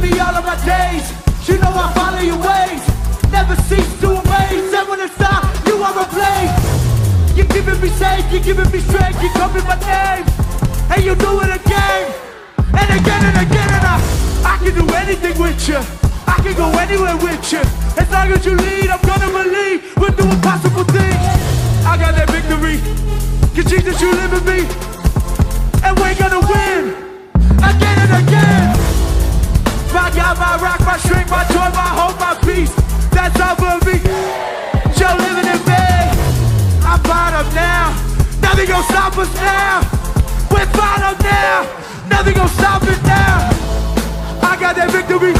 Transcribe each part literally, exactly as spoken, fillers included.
me all of my days. You know I follow your ways. Never cease to amaze. And when it's time, you are a blaze. You're keeping me safe, you're giving me strength. You call me my name, and you do it again, and again and again. And I, I can do anything with you. I can go anywhere with you. As long as you lead, I'm gonna believe we'll do impossible things. I got that victory, 'cause Jesus, you live in me, and we're gonna win again and again. My God, my rock, my strength, my joy, my hope, my peace, that's all for me. You're living in me. I'm fired up now. Nothing gonna stop us now. We're fired up now. Nothing gonna stop it now. I got that victory.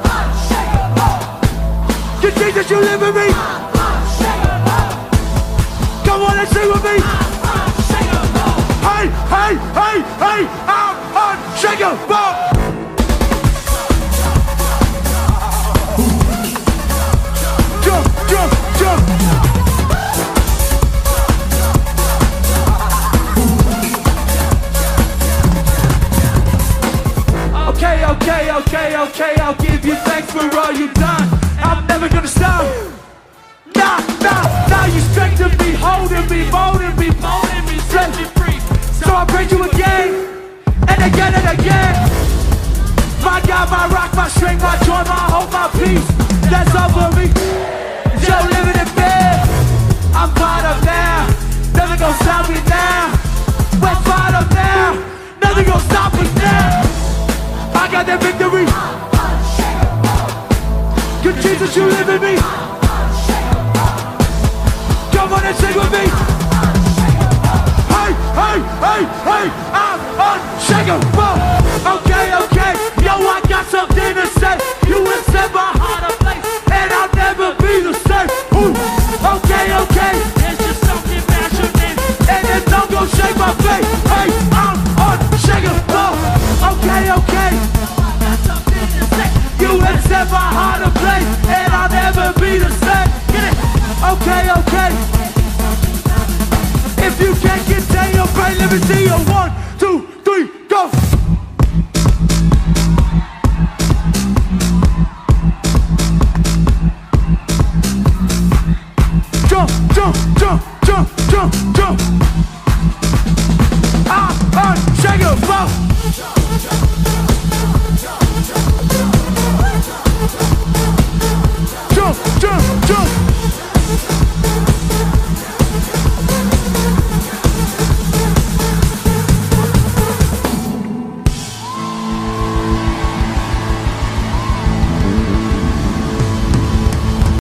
Cause Jesus, you live in me. Come on and sing with me. Hey, hey, hey, hey, I'm unshakable. Jump, jump, jump. Okay, okay, okay, okay, I'll give you thanks for all you've done. I'm never gonna stop. Nah, nah, nah, you strengthen me, holding me, molding me, molding me, set me free. So I praise you again, and again and again. My God, my rock, my strength, my joy, my hope, my peace, that's all for me. You're living in bed. I'm fired up now. Nothing gonna stop me now. We're fired up now. Nothing gonna stop us now. I got that victory. Cause Jesus, you live in me. Come on and sing with me. Hey, hey, hey, hey, I'm unshakable. Okay, okay, yo, I got something to say. You have set my heart ablaze, and I'll never be the same. Ooh. Okay, okay, there's just something passionate, and it don't go shake my face. Hey, I'm unshakable. Okay, okay, you have set my heart ablaze, and I'll never be the same. Get it? Okay, okay. If you can't contain your brain, let me see you one.